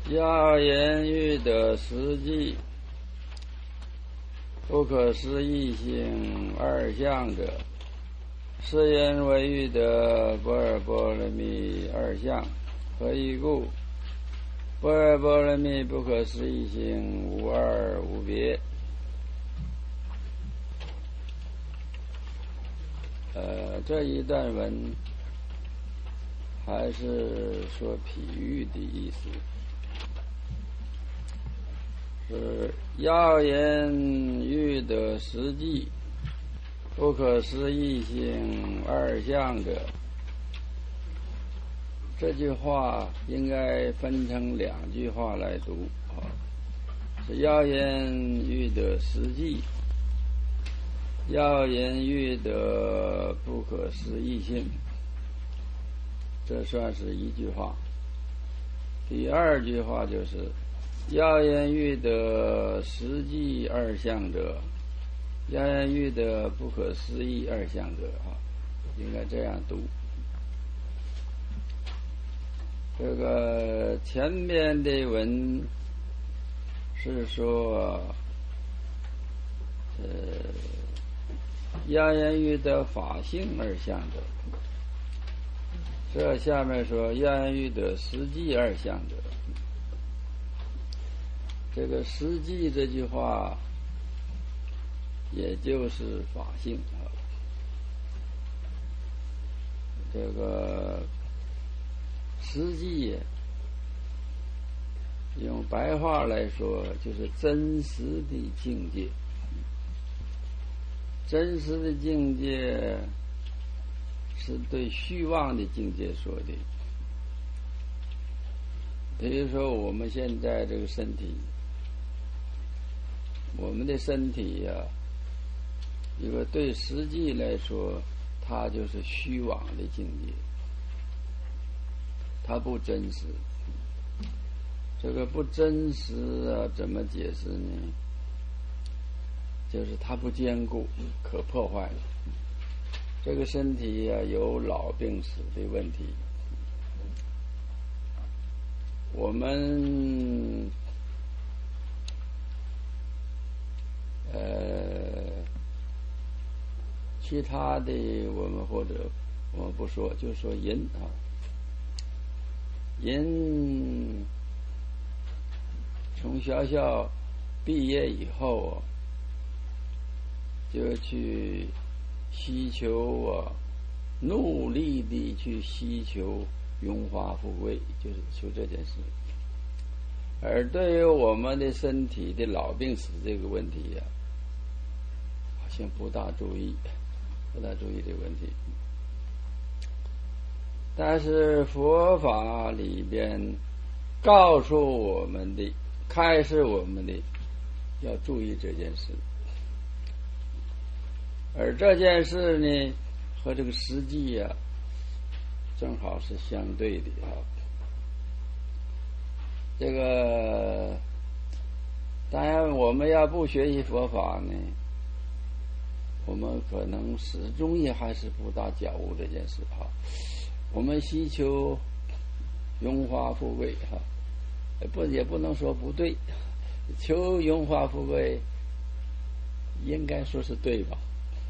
要言欲得实际，不可思议性二相者，是因为欲得般若波罗蜜二相。何以故？般若波罗蜜不可思议性无二无别。这一段文还是说譬喻的意思，是要言欲得实际，不可思议性二相者。这句话应该分成两句话来读啊，是要言欲得实际，要言欲得不可思议性，这算是一句话。第二句话就是要言欲得实际二相者，要言欲得不可思议二相者啊，应该这样读。这个前面的文是说要言欲得法性二相者，这下面说要言欲得实际二相者。这个实际这句话也就是法性啊。这个实际用白话来说就是真实的境界。真实的境界是对虚妄的境界说的。比如说我们现在这个身体，我们的身体呀，一个对实际来说它就是虚妄的境界，它不真实。这个不真实啊，怎么解释呢？就是它不坚固，可破坏了。这个身体啊，有老病死的问题。我们其他的我们或者我们不说，就说人啊，人从学校毕业以后啊，就去希求啊，努力的去希求荣华富贵，就是求这件事。而对于我们的身体的老病死这个问题呀，好像不大注意这个问题。但是佛法里边告诉我们的，开示我们的，要注意这件事。而这件事呢，和这个实际呀，正好是相对的啊。这个当然我们要不学习佛法呢，我们可能始终也还是不大觉悟这件事啊。我们希求荣华富贵哈，也不能说不对，求荣华富贵应该说是对吧？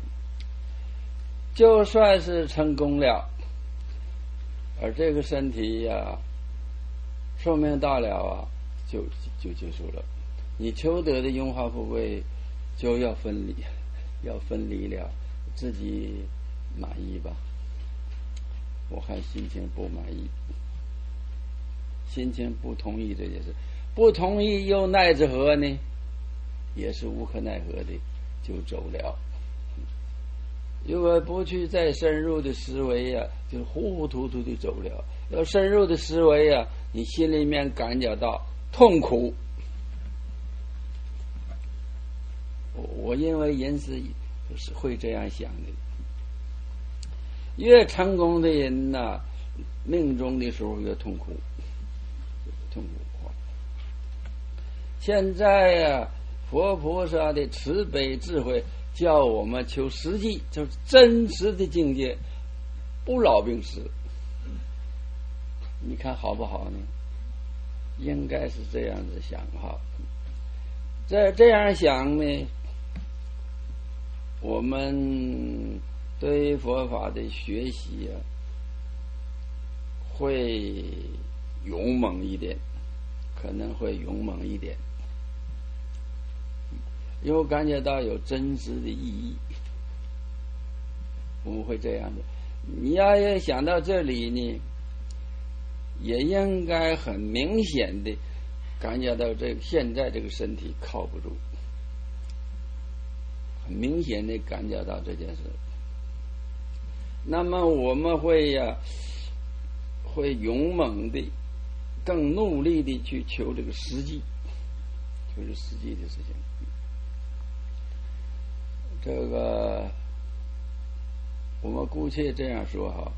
就算是成功了，而这个身体呀，寿命到了啊，就结束了。你求得的荣华富贵就要分离了，自己满意吧？我还心情不满意，心情不同意这件事，不同意又奈之何呢？也是无可奈何的，就走了。如果不去再深入的思维啊，就糊糊涂涂的走了。要深入的思维啊，你心里面感觉到痛苦。我认为人是会这样想的。越成功的人呐，命中的时候越痛苦。现在呀，佛菩萨的慈悲智慧叫我们求实际，就是真实的境界，不老病死。你看好不好呢？ 应该是这样子想哈。这样想呢，我们对佛法的学习啊，会勇猛一点，可能会勇猛一点，因为感觉到有真实的意义，我们会这样的。你要想到这里呢，也应该很明显的感觉到现在这个身体靠不住，很明显的感觉到这件事。那么我们会会勇猛的、更努力的去求这个实际，就是实际的事情。这个我们姑且这样说哈，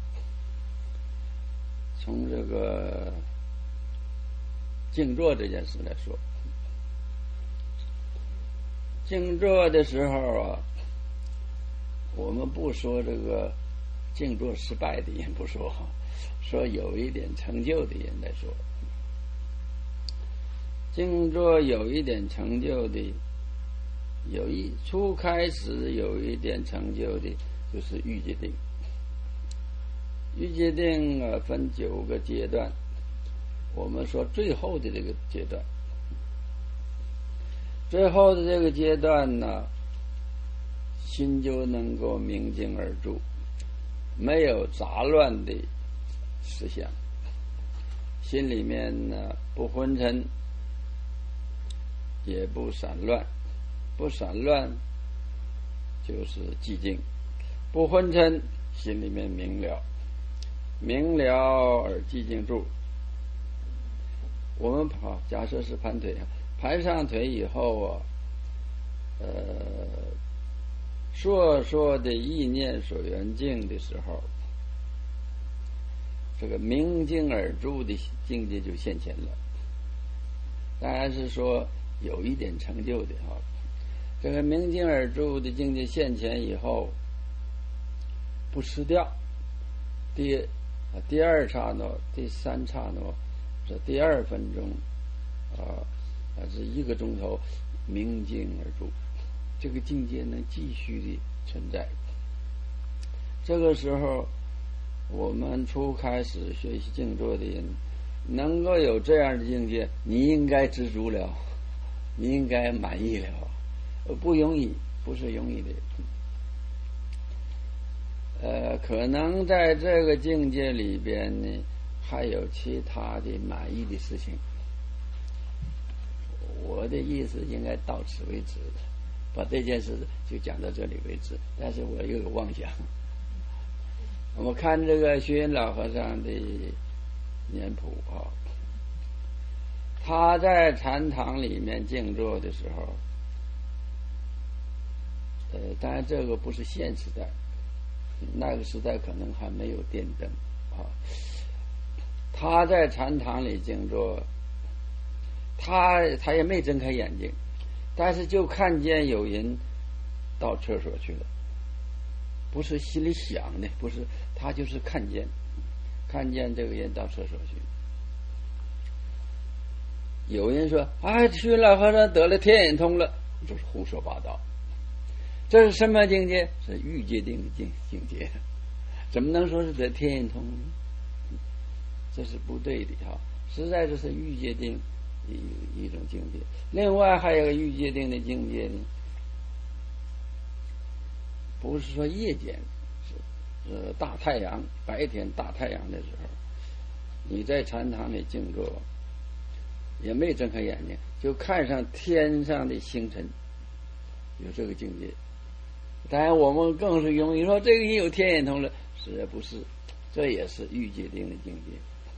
从这个静坐这件事来说，静坐的时候啊，我们不说这个静坐失败的人不说，说有一点成就的人来说，静坐有一点成就的，初开始有一点成就的，就是欲界定。欲界定分9个阶段，我们说最后的这个阶段，最后的这个阶段呢，心就能够明镜而住，没有杂乱的思想，心里面呢不昏沉，也不散乱，不散乱就是寂静，不昏沉，心里面明了，明了而寂静住。我们假设是盘腿，盘上腿以后啊，说的意念所缘境的时候，这个明镜而住的境界就现前了。当然是说有一点成就的哈。这个明镜而住的境界现前以后，不失掉。第二刹那、第三刹那，这第2分钟还是1个钟头，明镜而住，这个境界能继续的存在。这个时候，我们初开始学习静坐的人，能够有这样的境界，你应该知足了，你应该满意了，不容易，不是容易的。可能在这个境界里边呢，还有其他的满意的事情。我的意思应该到此为止，把这件事就讲到这里为止。但是我又有妄想。我们看这个虚云老和尚的年谱啊，他在禅堂里面静坐的时候，当然这个不是现时代，那个时代可能还没有电灯啊。他在禅堂里静坐，他也没睁开眼睛，但是就看见有人到厕所去了，不是心里想的，不是，他就是看见这个人到厕所去。有人说虚云老和尚得了天眼通了，就是胡说八道。这是什么境界？是欲界定的境界，怎么能说是得天眼通呢？这是不对的哈，实在这是欲界定一种境界。另外还有个欲界定的境界呢，不是说夜间，是大太阳，白天大太阳的时候，你在禅堂里静坐，也没睁开眼睛，就看上天上的星辰，有这个境界。当然我们更是容易说这个人有天眼通了，实在不是，这也是欲界定的境界。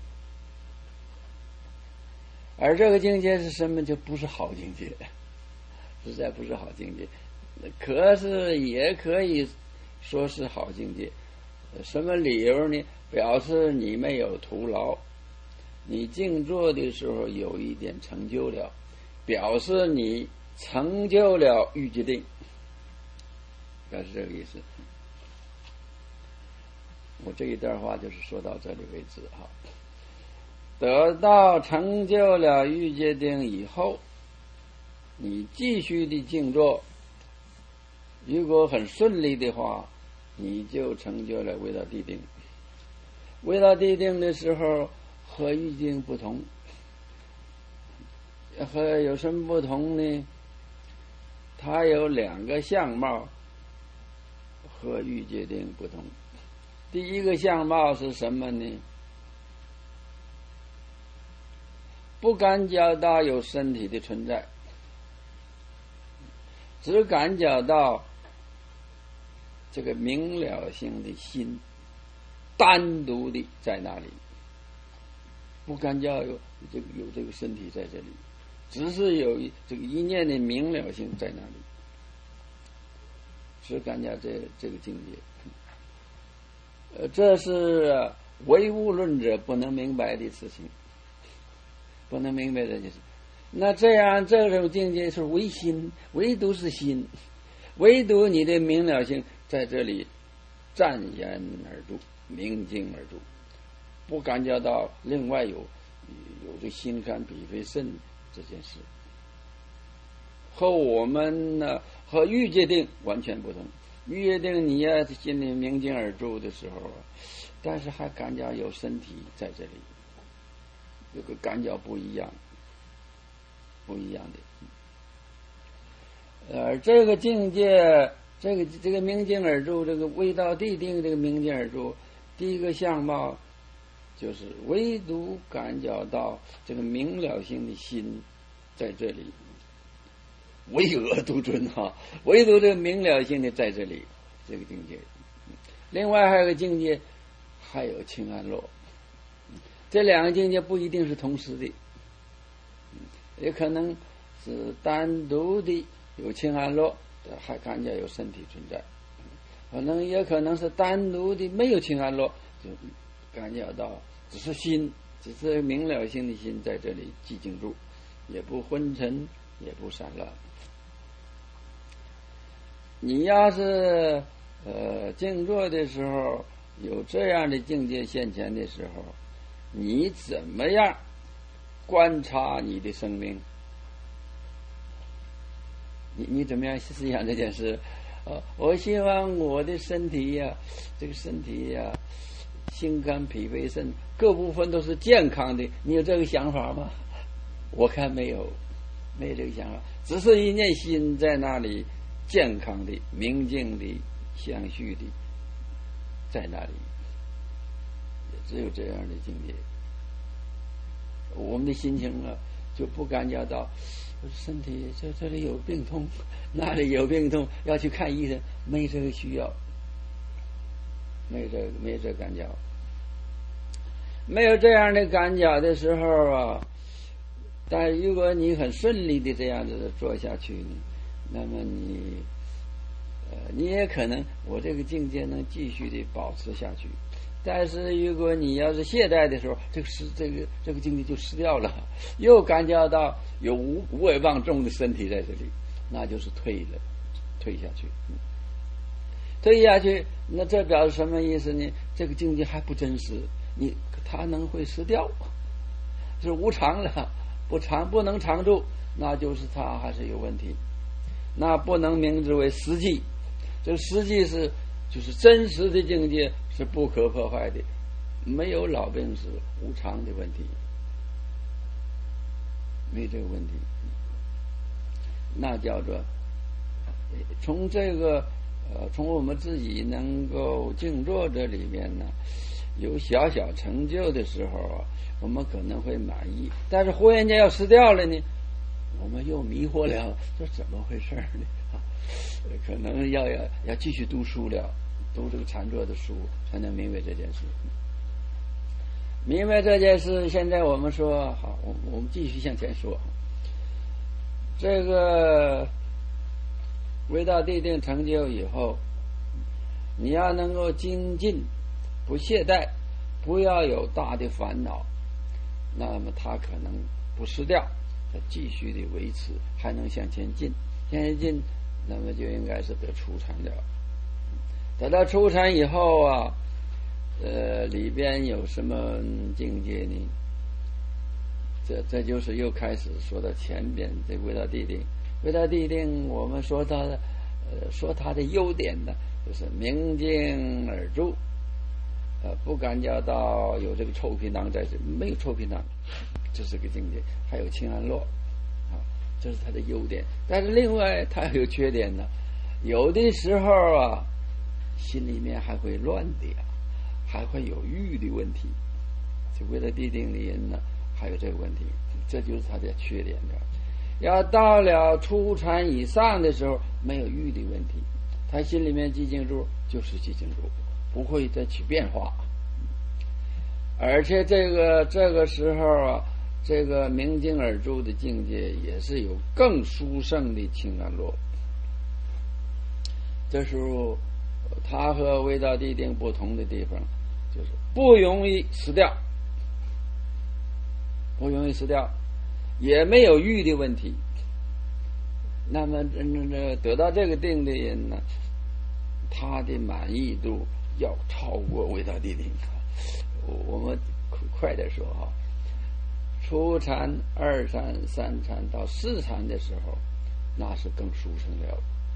而这个境界是什么？就不是好境界，实在不是好境界。可是也可以说是好境界。什么理由呢？表示你没有徒劳，你静坐的时候有一点成就了，表示你成就了欲界定，表示这个意思。我这一段话就是说到这里为止哈。 得到成就了欲界定以后，你继续的静坐，如果很顺利的话，你就成就了位道地定。位道地定的时候和欲界定不同，和有什么不同呢？它有两个相貌和欲界定不同。第一个相貌是什么呢？不感觉到有身体的存在，只感觉到这个明了性的心单独的在那里，不感觉有这个身体在这里，只是有这个一念的明了性在那里，只感觉这个境界。这是唯物论者不能明白的事情，不能明白这件事。那这样这种境界是唯心，唯独是心，唯独你的明了性在这里湛然而住，明净而住，不感觉到另外有这心肝脾肺肾这件事，和我们呢和欲界定完全不同。欲界定你要心里明净而住的时候，但是还感觉有身体在这里，有个感觉不一样的。而这个境界，这个明净而住，这个位道地定，这个明净而住，第一个相貌就是唯独感觉到这个明了性的心在这里，唯我独尊哈，唯独这个明了性的在这里，这个境界。另外还有个境界，还有清安乐，这两个境界不一定是同时的，也可能是单独的有清安乐，还感觉有身体存在，可能也可能是单独的没有清安乐，就感觉到只是心，只是明了性的心在这里寂静住，也不昏沉，也不散乱。你要是静坐的时候有这样的境界现前的时候，你怎么样观察你的生命？你怎么样思想这件事？我希望我的身体呀，这个身体呀，心肝脾肺肾各部分都是健康的。你有这个想法吗？我看没有这个想法，只是一念心在那里，健康的、明净的、相续的，在那里，也只有这样的境界。我们的心情啊，就不感觉到身体这里有病痛，那里有病痛，要去看医生，没这个需要，没这感觉。没有这样的感觉的时候啊，但如果你很顺利的这样子做下去呢，那么你也可能我这个境界能继续的保持下去。但是如果你要是懈怠的时候，这个境界就失掉了，又感觉到有无为妄重的身体在这里，那就是退下去。退下去，那这表示什么意思呢？这个境界还不真实，它能会失掉，是无常了，不能常住，那就是它还是有问题，那不能名之为实际。这个实际就是真实的境界，是不可破坏的，没有老病死无常的问题，没这个问题，那叫做从这个从我们自己能够静坐这里面呢，有小小成就的时候啊，我们可能会满意，但是忽然间要失掉了呢，我们又迷惑了，这怎么回事呢？可能要继续读书了，读这个禅坐的书，才能明白这件事。明白这件事，现在我们说好，我们继续向前说。这个位道地定成就以后，你要能够精进，不懈怠，不要有大的烦恼，那么它可能不失掉，它继续的维持，还能向前进，向前进，那么就应该是得初禅了。等到初禅以后啊，里边有什么境界呢？ 这就是又开始说到前边这味道地定。味道地定，我们说它的优点呢，就是明镜而住，不感觉到有这个臭皮囊在这，没有臭皮囊，这是个境界。还有清安乐，这是它的优点。但是另外它有缺点呢，有的时候啊，心里面还会乱的，还会有欲的问题。这味道地定的人呢，还有这个问题，这就是它的缺点的。要到了初禅以上的时候，没有欲的问题，他心里面寂静住就是寂静住，不会再起变化。而且这个时候啊，这个明镜而住的境界也是有更殊胜的清安乐。这时候它和味道地定不同的地方，就是不容易失掉，不容易失掉，也没有欲的问题。那么得到这个定的人呢，他的满意度要超过味道地定。我们快点说哈，初禅、二禅、三禅到四禅的时候，那是更殊胜了。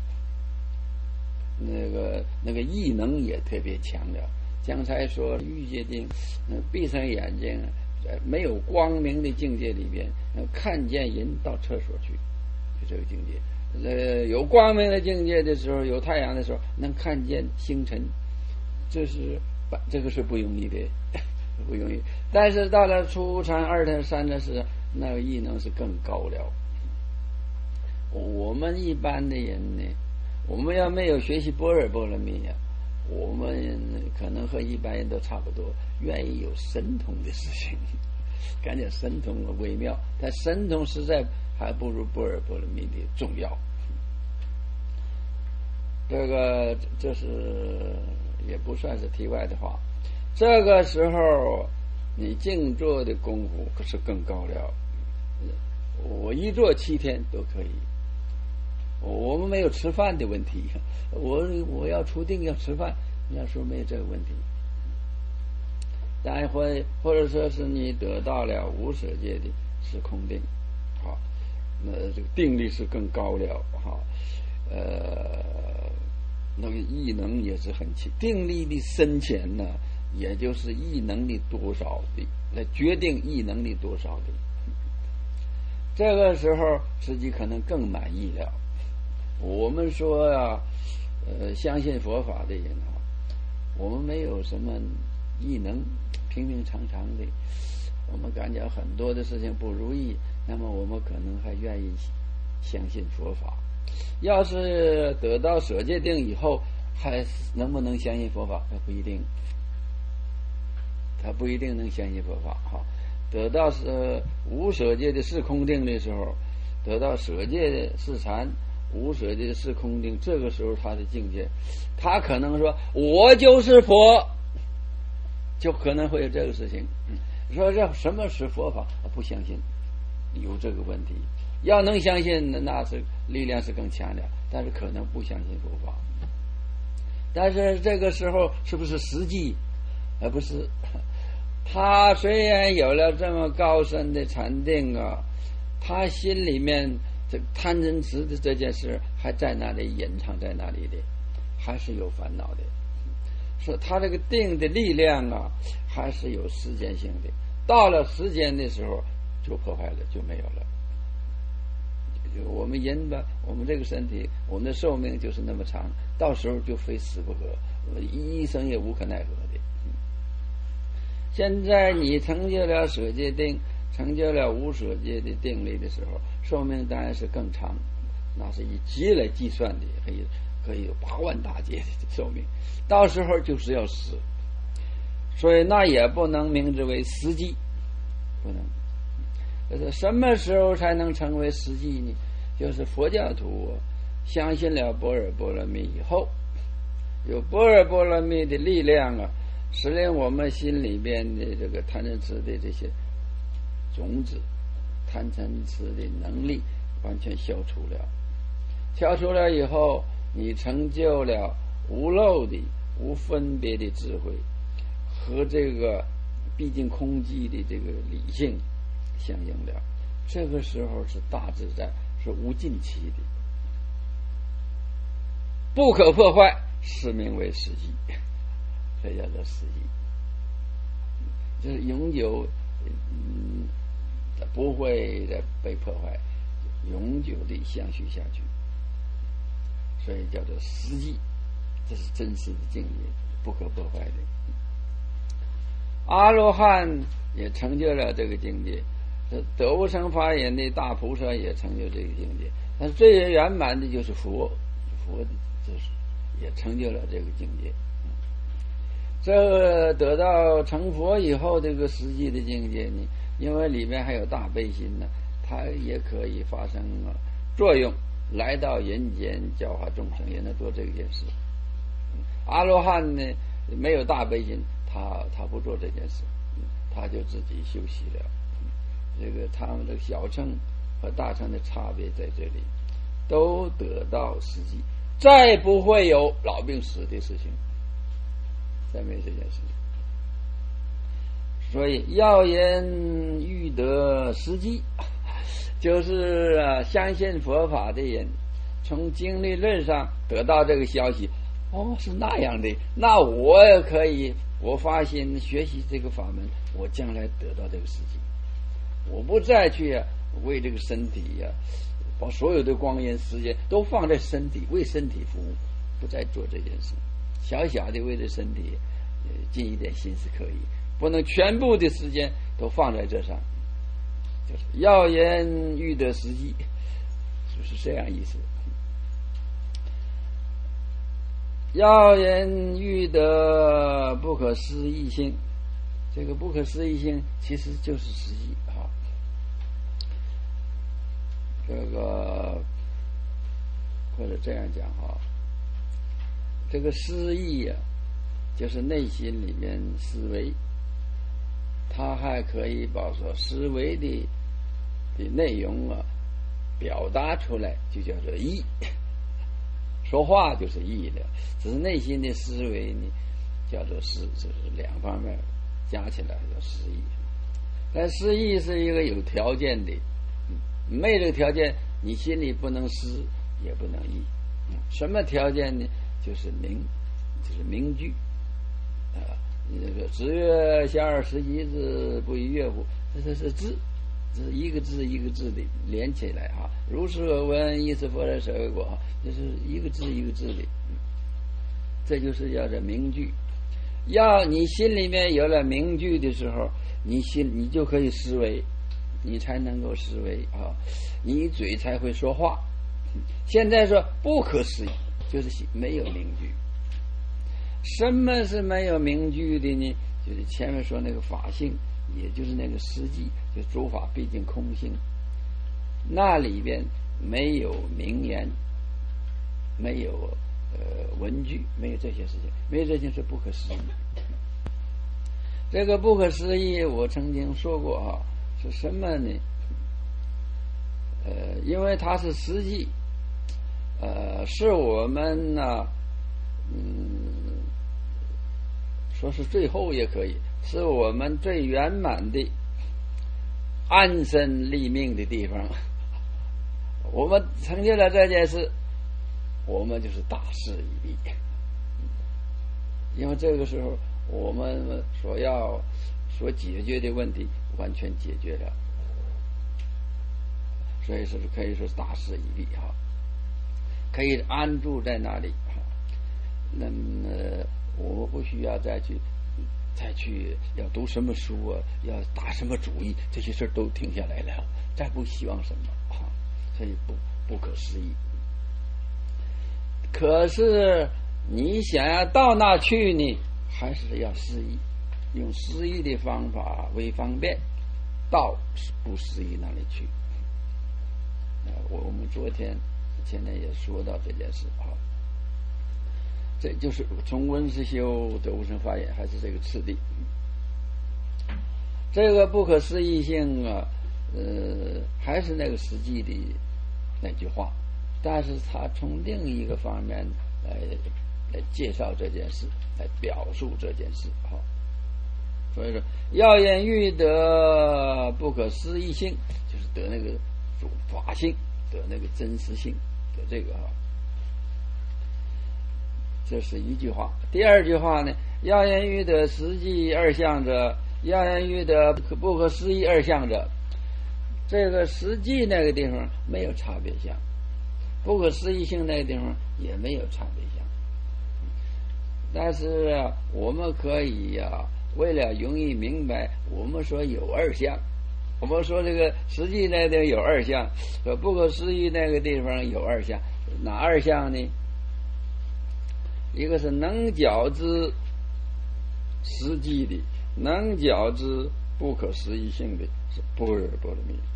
那个异能也特别强了。刚才说欲界定，闭上眼睛，没有光明的境界里边，看见人到厕所去，就这个境界。有光明的境界的时候，有太阳的时候，能看见星辰，这个是不容易的，不容易。但是到了初禅、二禅、三禅时，那个异能是更高了。我们一般的人呢，我们要没有学习般若波罗蜜呀，我们可能和一般人都差不多，愿意有神通的事情，感觉神通微妙，但神通实在还不如般若波罗蜜的重要。这是也不算是题外的话。这个时候你静坐的功夫可是更高了，我一坐7天都可以。我们没有吃饭的问题，我要出定要吃饭，那时候没有这个问题。但或者说是你得到了无舍界的是空定，好，那这个定力是更高了，好，那个异能也是很强，定力的深浅呢，也就是异能力多少的来决定异能力多少的。这个时候自己可能更满意了。我们说啊，相信佛法的人啊，我们没有什么异能，平平常常的，我们感觉很多的事情不如意，那么我们可能还愿意相信佛法。要是得到舍戒定以后，还能不能相信佛法？那不一定，他不一定能相信佛法。哈，得到无舍戒的是空定的时候，得到舍戒的是禅，无舍戒的是空定，这个时候他的境界，他可能说我就是佛，就可能会有这个事情。说这什么是佛法？不相信，有这个问题。要能相信，那是力量是更强的，但是可能不相信佛法。但是这个时候是不是实际？而不是。他虽然有了这么高深的禅定啊，他心里面这贪嗔痴的这件事还在那里隐藏在那里的，还是有烦恼的。说他这个定的力量啊，还是有时间性的，到了时间的时候就破坏了，就没有了。我们人吧，我们这个身体，我们的寿命就是那么长，到时候就非死不可，医生也无可奈何的。现在你成就了舍戒定，成就了无舍戒的定力的时候，寿命当然是更长，那是以劫来计算的，可以有8万大劫的寿命，到时候就是要死，所以那也不能名之为实际，不能。什么时候才能成为实际呢？就是佛教徒相信了般若波罗蜜以后，有般若波罗蜜的力量啊，使令我们心里边的这个贪嗔痴的这些种子，贪嗔痴的能力完全消除了。消除了以后，你成就了无漏的、无分别的智慧和这个毕竟空寂的这个理性， 相应了。这个时候是大自在，是无尽期的，不可破坏，是名为实际，这叫做实际，就是永久，不会再被破坏，永久的相续下去，所以叫做实际，这是真实的境界，不可破坏的。阿罗汉也成就了这个境界，得无生发言的大菩萨也成就这个境界，但是最圆满的就是佛的就是也成就了这个境界。这得到成佛以后，这个实际的境界呢，因为里面还有大悲心呢，它也可以发生作用，来到人间教化众生，也能做这件事。阿罗汉呢，没有大悲心，他不做这件事，他就自己休息了。这个他们的小乘和大乘的差别在这里，都得到实际，再不会有老病死的事情，再没这件事。所以要言欲得实际，就是相信佛法的人，从经历论上得到这个消息，是那样的，那我也可以，我发心学习这个法门，我将来得到这个实际。我不再去为这个身体把所有的光阴时间都放在身体，为身体服务，不再做这件事。小小的为了身体尽一点心思可以，不能全部的时间都放在这上。就是要言欲得实际，就是这样意思。要言欲得不可思议性，这个不可思议性其实就是实际啊。这个或者这样讲啊，这个思议就是内心里面思维，它还可以把所思维的内容表达出来，就叫做意。说话就是意了，只是内心的思维呢，叫做思，就是两方面加起来叫思意。但思意是一个有条件的，没这个条件，你心里不能思，也不能意。什么条件呢？就是明句那个子曰下而时习之，不亦乐乎？这是字，这是一个字一个字的连起来啊。如是我闻，亦是佛的舍卫果，就是一个字一个字的，这就是叫做明句。要你心里面有了明句的时候，你就可以思维，你才能够思维啊，你嘴才会说话。现在说不可思议，就是没有明句。什么是没有明句的呢？就是前面说那个法性，也就是那个实际，就诸法毕竟空性，那里边没有名言，没有文句，没有这些事情，没有这些是不可思议。这个不可思议，我曾经说过是什么呢？因为它是实际，是我们呢，说是最后也可以，是我们最圆满的安身立命的地方。我们成就了这件事，我们就是大事已毕。因为这个时候我们所解决的问题完全解决了，所以说可以说是大事已毕可以安住在那里那么我不需要再去要读什么书要打什么主意，这些事都停下来了，再不希望什么所以不可思议。可是你想要到那去呢，还是要思议，用思议的方法为方便，到不思议那里去。我们昨天前天也说到这件事这就是从闻思修得无生发言，还是这个次第。这个不可思议性还是那个实际的那句话，但是他从另一个方面来介绍这件事，来表述这件事所以说要言欲得不可思议性，就是得那个主法性，得那个真实性，得这个这是一句话。第二句话呢，要言欲得实际二相者，要言欲得不可思议二相者，这个实际那个地方没有差别相，不可思议性那个地方也没有差别相。但是我们可以为了容易明白，我们说有二相，我们说这个实际那个地方有二相，和不可思议那个地方有二相。哪二相呢？一个是能觉知实际的，能觉知不可思议性的是般若波罗蜜。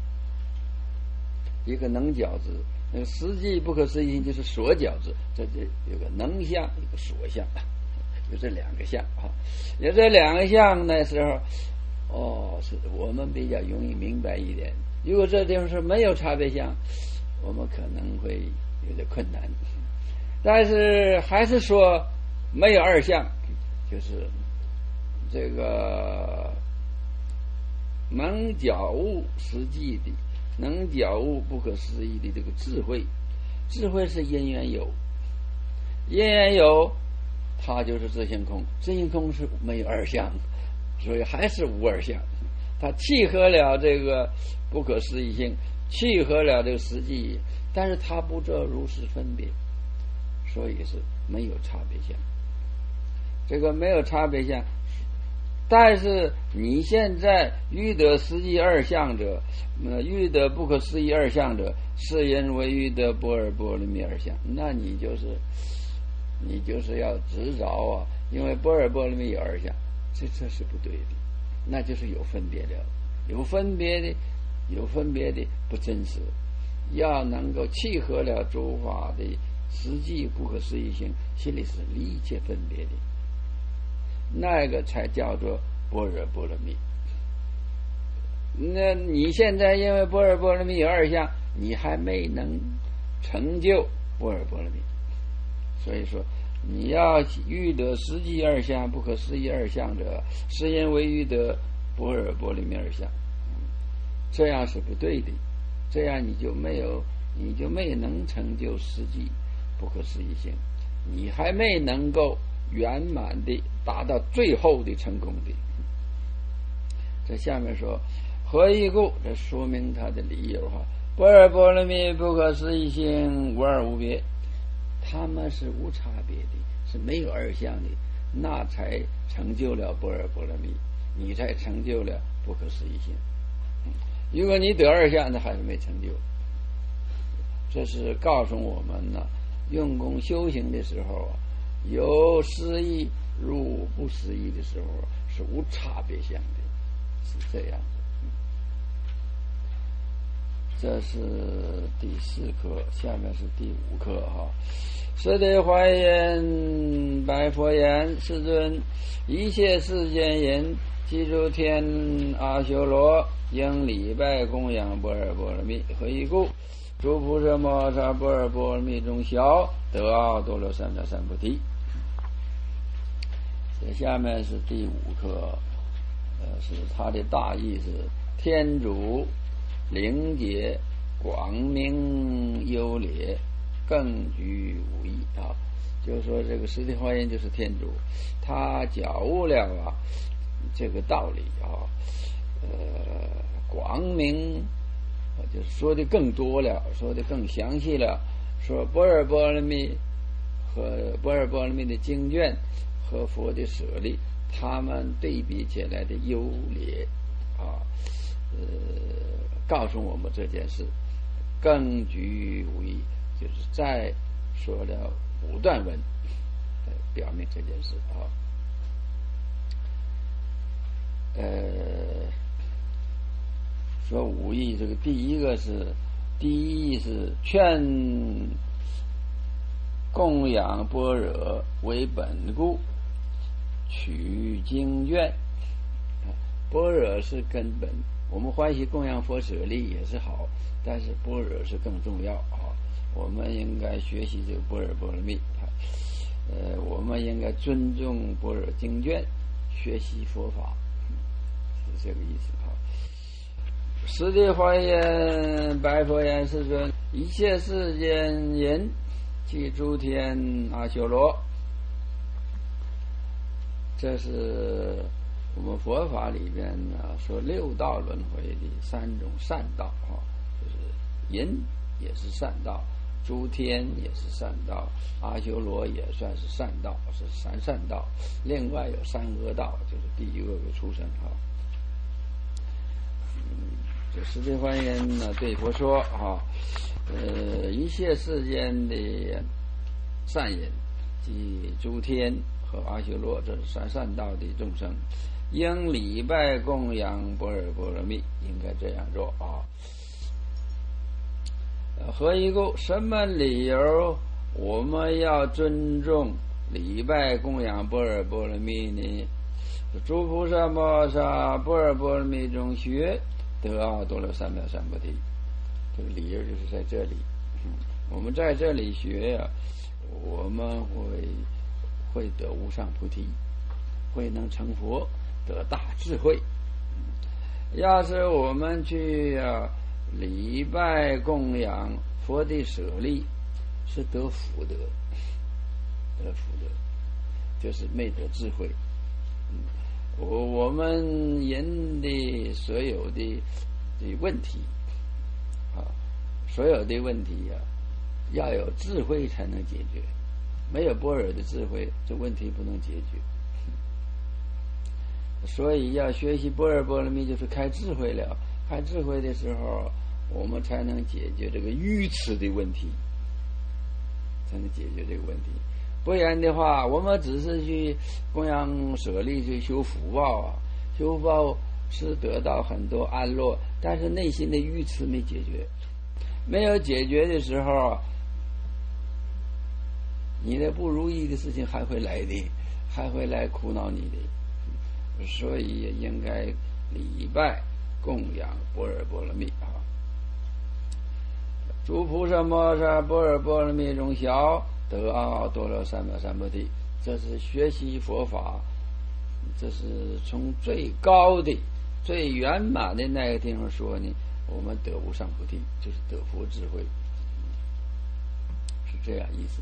一个能觉知，那个实际不可思议性就是所觉知，这就有个能相，一个所相，有这两个相有这两个相的时候，是我们比较容易明白一点。如果这地方是没有差别相，我们可能会有点困难。但是还是说没有二相，就是这个能觉悟实际的，能觉悟不可思议的这个智慧。智慧是因缘有，因缘有它就是自性空，自性空是没有二相，所以还是无二相。它契合了这个不可思议性，契合了这个实际，但是它不做如实分别，所以是没有差别相。这个没有差别相，但是你现在欲得实际二相者，欲得不可思议二相者，是因为欲得般若波罗蜜二相，那你就是要执着因为般若波罗蜜有二相，这是不对的，那就是有分别的，有分别的不真实。要能够契合了诸法的实际不可思议性，心里是离一切分别的，那个才叫做般若波罗蜜。那你现在因为般若波罗蜜有二相，你还没能成就般若波罗蜜，所以说你要欲得实际二相不可思议二相者，是因为欲得般若波罗蜜二相，这样是不对的，这样你就没能成就实际不可思议性，你还没能够圆满的达到最后的成功的。这下面说何以故？这说明他的理由般若波罗蜜不可思议性无二无别，他们是无差别的，是没有二相的，那才成就了般若波罗蜜，你才成就了不可思议性。如果你得二相，那还是没成就。这是告诉我们呢，用功修行的时候由思议入不思议的时候是无差别相的，是这样子。这是第4课，下面是第5课是得怀言白佛言：世尊，一切世间人，即诸天阿修罗，应礼拜供养般若波罗蜜。何以故？诸菩萨摩萨般若波罗蜜中小，得阿多罗三藐三菩提。这下面是第5课，是它的大意是：天主灵解广明优劣，更具无异就是说这个实体化验就是天主，他觉悟了这个道理广明就是说的更多了，说的更详细了，说般若波罗蜜和般若波罗蜜的经卷和佛的舍利，他们对比起来的优劣告诉我们这件事，更具无异，就是再说了5段文表明这件事说5义，这个第一义是劝供养般若为本故，取经卷。般若是根本，我们欢喜供养佛舍利也是好，但是般若是更重要我们应该学习这个般若波罗蜜我们应该尊重般若经卷， 学习佛法，是这个意思哈。师弟还言：白佛言，世尊，一切世间人，即诸天阿修罗。这是我们佛法里边呢说六道轮回的三种善道啊，就是人也是善道，诸天也是善道，阿修罗也算是善道，是三善道。另外有三恶道，就是地狱恶鬼畜生哈。这师弟还言呢，对佛说哈，一切世间的善人，即诸天和阿修罗，这是三善道的众生，应礼拜供养般若波罗蜜，应该这样做啊。何以故？什么理由我们要尊重礼拜供养般若波罗蜜呢？诸菩萨摩萨般若波罗蜜中学得阿多罗三藐三菩提，这个理由就是在这里。我们在这里学呀，我们会得无上菩提，会能成佛，得大智慧。要是我们去礼拜供养佛的舍利，是得福德，得福德，就是没得智慧。我们人的所有的问题啊，所有的问题要有智慧才能解决，没有般若的智慧，这问题不能解决。所以要学习般若波罗蜜，就是开智慧了。开智慧的时候，我们才能解决这个愚痴的问题，才能解决这个问题。不然的话，我们只是去供养舍利去修福报啊，修福报是得到很多安乐，但是内心的愚痴没解决，没有解决的时候，你的不如意的事情还会来的，还会来苦恼你的。所以应该礼拜供养般若波罗蜜啊。诸菩萨摩萨般若波罗蜜中小得阿多罗三藐三菩提，这是学习佛法，这是从最高的最圆满的那个地方说呢，我们得无上菩提，就是得佛智慧，是这样意思。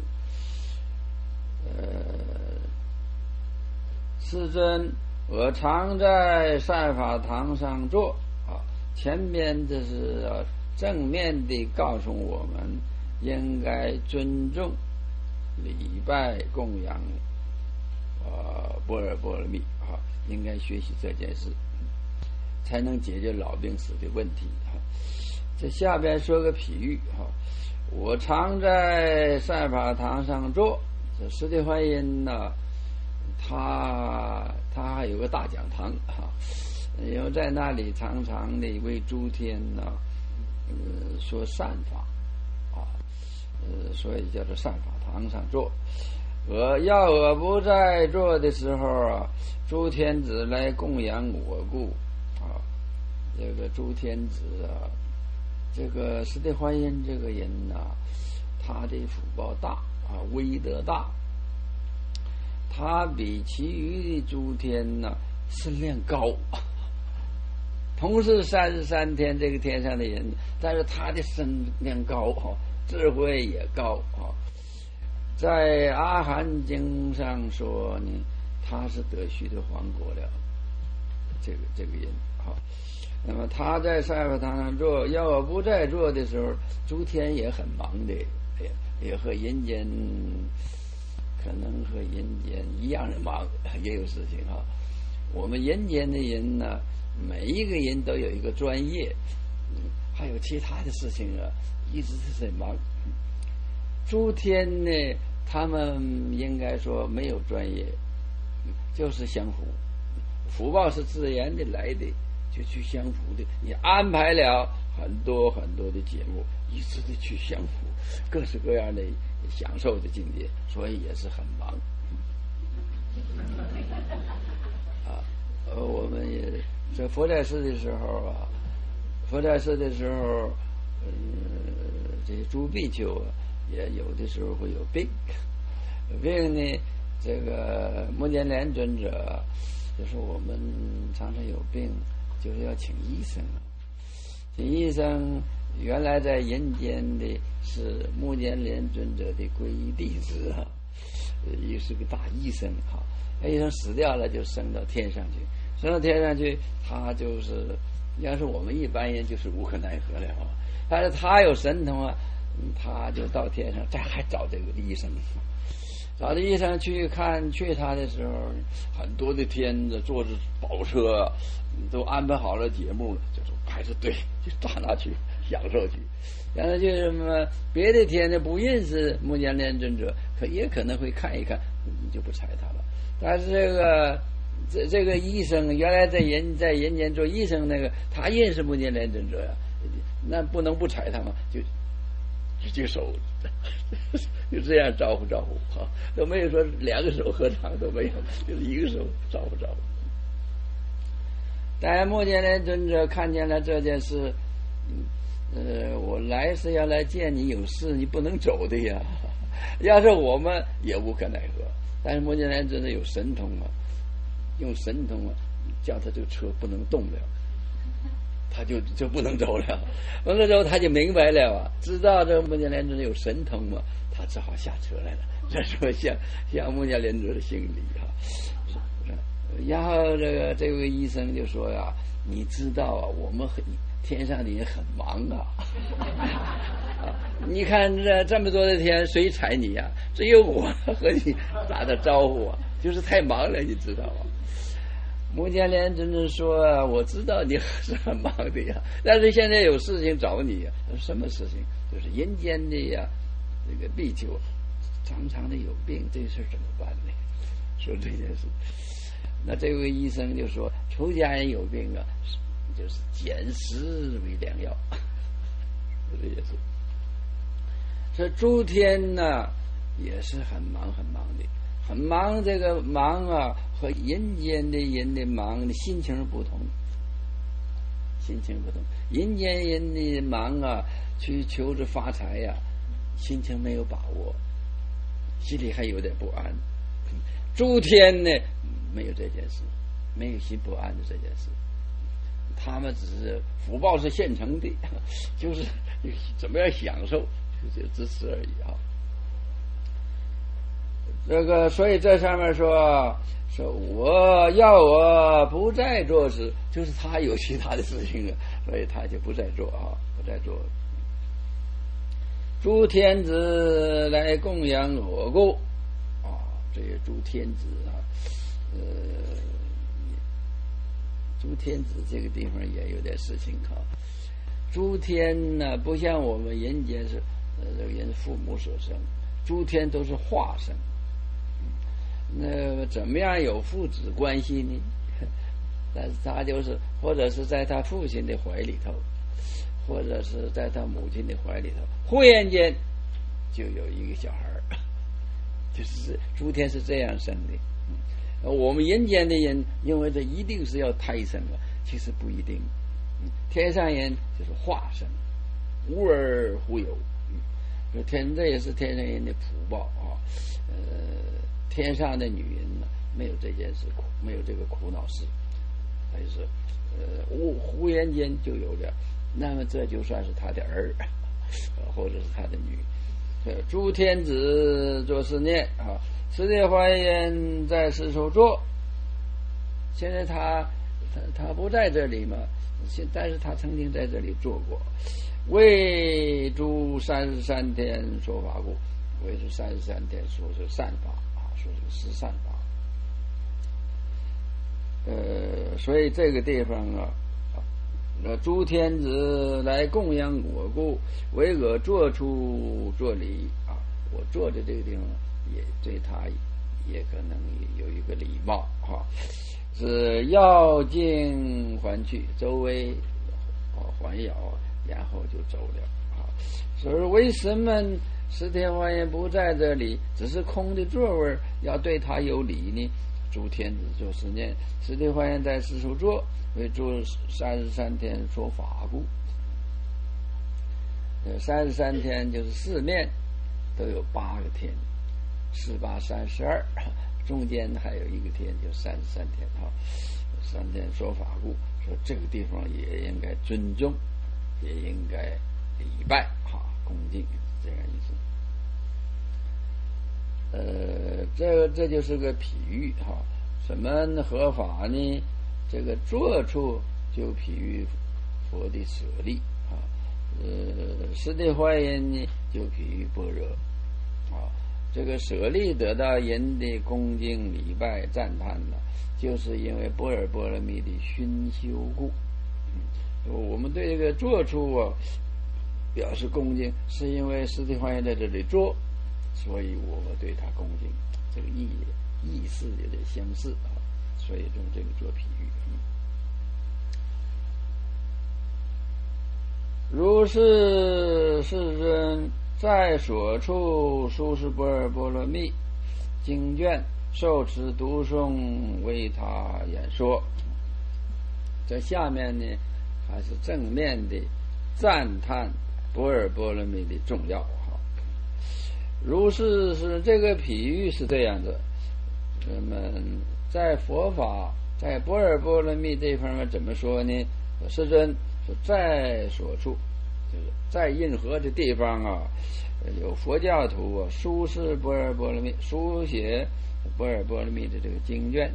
世尊，我常在善法堂上坐啊，前面这是正面的告诉我们应该尊重礼拜供养般若波罗蜜啊，应该学习这件事，才能解决老病死的问题啊。这下边说个譬喻哈，我常在善法堂上坐，这师弟还言呢，他还有个大讲堂哈，因为在那里常常的为诸天呢说善法啊，所以叫做善法堂上坐。我不在坐的时候啊，诸天子来供养我故啊，这个诸天子啊，这个师弟还言这个人他的福报大啊，威德大，他比其余的诸天身量高，同是33天这个天上的人，但是他的身量高智慧也高啊。在阿含经上说呢，他是得须的黄果了，这个人啊。那么他在善法堂上坐，要我不在坐的时候，诸天也很忙的，也和人间可能和人间一样的忙，也有事情哈。我们人间的人呢，每一个人都有一个专业，还有其他的事情一直是在忙。诸天呢，他们应该说没有专业，就是相符，福报是自然的来的，就去相符的。你安排了很多很多的节目，一直的去相符，各式各样的享受的境界，所以也是很忙。我们也在佛在世的时候这些诸比丘也有的时候会有病呢。这个目犍连尊者就是我们常常有病，就是要请医生。请医生原来在人间的是目犍连尊者的皈依弟子啊，也是个大医生哈。医生死掉了就升到天上去，升到天上去，他就是要是我们一般人就是无可奈何了啊。但是他有神通啊，他就到天上，这还找这个医生。找着医生去他的时候，很多的天子坐着宝车，都安排好了节目，就是排着队就到那去享受去。然后就什么别的天呢不认识目犍连尊者，也可能会看一看，你就不睬他了。但是这个医生原来在人间做医生那个，他认识目犍连尊者呀，那不能不睬他嘛，就举起手就这样招呼哈，都没有说两个手合掌都没有，就是一个手招呼。但目犍连尊者看见了这件事，我来是要来见你，有事你不能走的呀。要是我们也无可奈何，但是目犍连尊者有神通啊，用神通啊，叫他这个车不能动了。他就不能走了，完了之后他就明白了啊，知道这目犍连尊者有神通嘛，他只好下车来了。这说像目犍连尊者的心理啊。然后这位医生就说呀，你知道啊，我们天上的人很忙啊，你看这么多的天，谁睬你呀？只有我和你打的招呼啊，就是太忙了，你知道吗？目犍连尊者说：“我知道你是很忙的呀，但是现在有事情找你呀。什么事情？就是人间的呀，这个地球常常的有病，这事怎么办呢？说这件事，那这位医生就说：出家人有病啊，就是捡食为良药。说这件事，说诸天呢也是很忙的。”很忙，这个忙啊，和人间的人的忙的心情不同。人间人的忙啊，去求着发财呀，心情没有把握，心里还有点不安。诸天呢，没有这件事，没有心不安的这件事。他们只是福报是现成的，就是怎么样享受，就只此而已啊。所以这上面说我不再做事，就是他有其他的事情了，所以他就不再做。诸天子来供养我故啊，这些诸天子啊，诸天子这个地方也有点事情哈。诸天呢，不像我们人间是人父母所生，诸天都是化生。那怎么样有父子关系呢？但是他就是或者是在他父亲的怀里头，或者是在他母亲的怀里头，忽然间就有一个小孩，就是诸天是这样生的。我们人间的人认为这一定是要胎生了，其实不一定。天上人就是化生，无而忽有。这也是天上人的福报啊。天上的女人呢，没有这件事，没有这个苦恼事，还是忽然间就有了，那么这就算是他的儿，或者是他的女。诸天子作是念啊，释迦华严在世受作。现在他不在这里嘛，但是他曾经在这里做过。为诸33天说法故，为诸33天说是善法。说是善法，所以这个地方啊，诸天子来供养我故，为我做出作礼啊，我坐的这个地方也对他也可能有一个礼貌啊，是绕境还去，周围环绕，然后就走了啊。所以为什么释天华严不在这里，只是空的座位，要对他有礼呢？诸天子作是念，释天华严在世受作，为诸33天说法故。33天就是四面都有8个天，4、8、32， 中间还有一个天，就33天哈，3天说法故，说这个地方也应该尊重，也应该礼拜哈，恭敬，这样意思。这就是个譬喻哈。什么合法呢？这个做处就譬喻佛的舍利啊，实地化因呢就譬喻般若啊。这个舍利得到人的恭敬礼拜赞叹呢，就是因为般若波罗蜜的熏修故。我们对这个做处啊表示恭敬，是因为实地化因在这里做，所以我们对他恭敬，这个意思有点相似啊，所以用这个做譬喻。如是世尊在所处书是般若波罗蜜经卷，受持读诵为他演说。在下面呢，还是正面的赞叹般若波罗蜜的重要。如是是这个譬喻是这样的。那么在佛法，在般若波罗蜜这方面怎么说呢？世尊是在所处，就是在任何的地方啊，有佛教徒啊，书是般若波罗蜜，书写般若波罗蜜的这个经卷，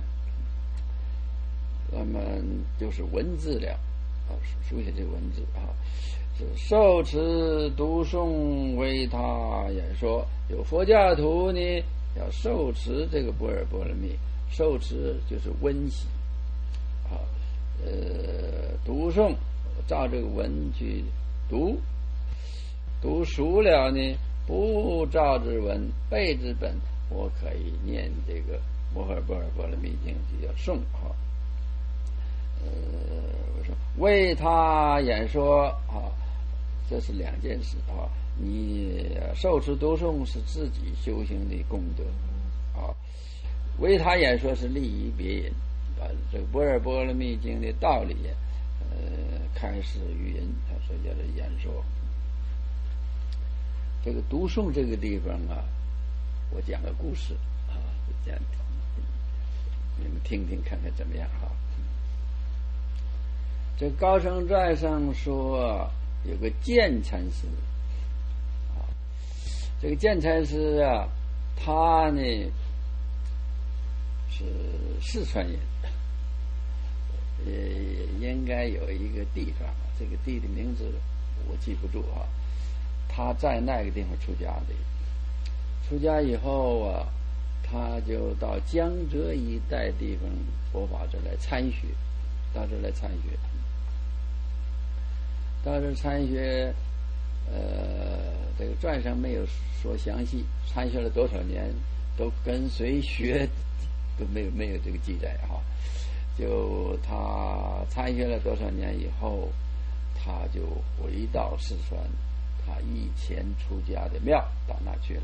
那么就是文字了啊，书写这个文字啊，是受持读诵为他演说。有佛教徒呢，要受持这个般若波罗蜜，受持就是温习啊，读诵照这个文去读熟了呢，不照之文背之本，我可以念这个摩诃般若波罗蜜经，就叫诵啊。我说为他演说啊，这是两件事啊。你受持读诵是自己修行的功德啊，为他演说是利益别人，把这个般若波罗蜜经的道理开示于人，所以叫做演说。这个读诵这个地方啊，我讲个故事啊，这样你们听听看看怎么样哈。这高僧传上说有个建禅师啊，这个建禅师啊，他呢是四川人，应该有一个地方，这个地的名字我记不住啊。他在那个地方出家的，出家以后啊，他就到江浙一带地方佛法这来参学，到这来参学。到这参学，这个传上没有说详细，参学了多少年，都跟谁学，都没有这个记载哈。就他参学了多少年以后，他就回到四川，他以前出家的庙到那去了。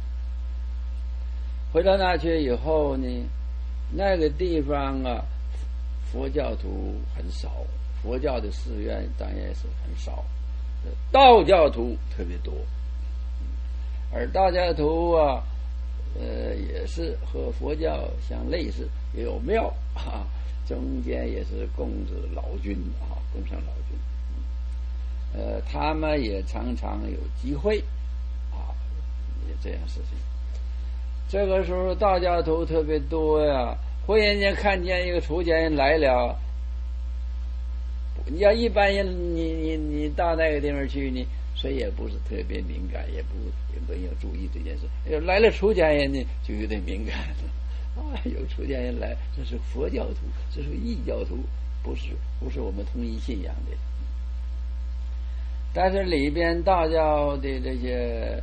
回到那去以后呢，那个地方啊，佛教徒很少。佛教的寺院当然也是很少，道教徒特别多，而道教徒啊，也是和佛教相类似，也有庙啊，中间也是供着老君啊，供上老君，他们也常常有机会啊，也这样事情。这个时候道教徒特别多呀，忽然间看见一个出家人来了。你要一般人，你到那个地方去呢，谁也不是特别敏感，也没有注意这件事。要来了出家人呢，就有点敏感了。啊，有出家人来，这是佛教徒，这是异教徒，不是我们统一信仰的。但是里边道教的这些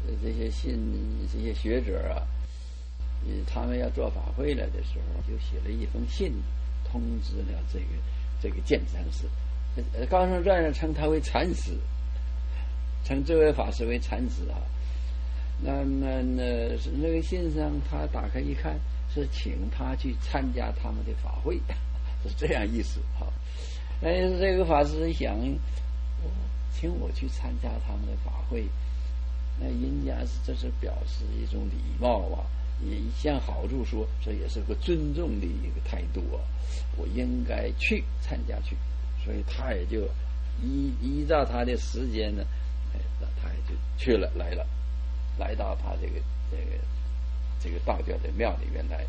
学者啊，他们要做法会了的时候，就写了一封信，通知了这个建禅师。高僧传上称他为禅师，称这位法师为禅师啊。那么呢，是那个信上他打开一看，是请他去参加他们的法会，是这样意思哈。但是这个法师想，请我去参加他们的法会，那人家这是表示一种礼貌啊， 也向好处说，这也是个尊重的一个态度啊，我应该去参加去，所以他也就依照他的时间呢，他也就去了，来到他这个道教的庙里面来。